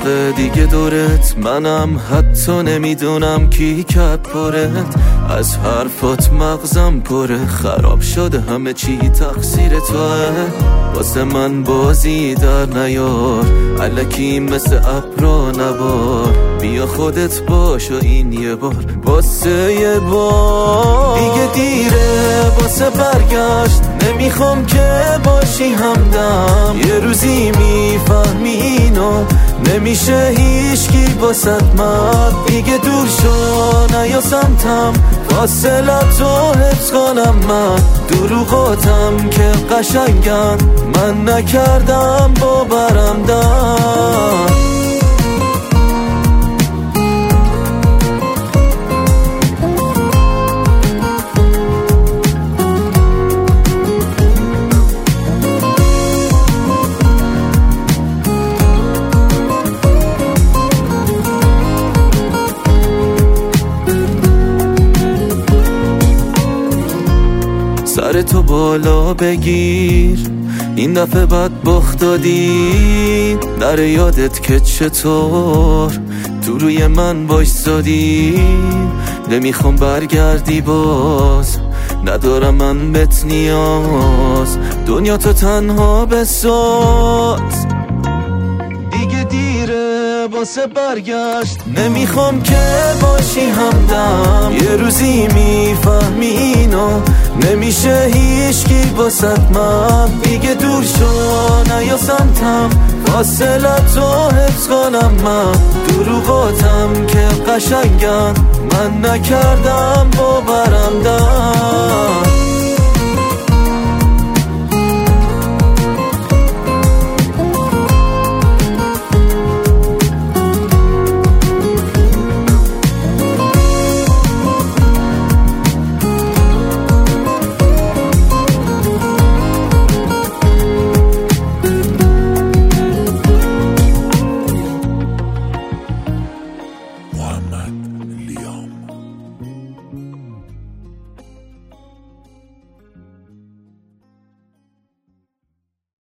دقیقه دیگه دورت، منم حتی نمیدونم کی کرد پرت. از حرفات مغزم پره، خراب شده همه چی تقصیر توه. واسه من بازی در نیار، الکی مثل ابرا نبار. بیا خودت باش و این یه بار، واسه یه بار. دیگه دیره واسه برگشت، نمیخوام که باشی همدم. یه روزی میفهمی اینو، نمیشه هیچکی واسط من. دیگه دور شو نیا سمتم، فاصلتو حفظ کنم من. دروغاتم که قشنگن، من نکردم باورم دم. سر تو بالا بگیر، این دفعه بد بخت دادی. نره یادت که چطور تو روی من وایسادی. نمیخوام برگردی باز، ندارم من بهت نیاز. دنیا تو تنها بساز، دیگه دیره واسه برگشت. نمیخوام که باشی همدم، یه روزی میفهمی اینو، نمیشه هیچکی واسط من. دیگه دور شو نیا سمتم، فاصلتو حفظ کنم من. دروغاتم که قشنگن، من نکردم باورم دم.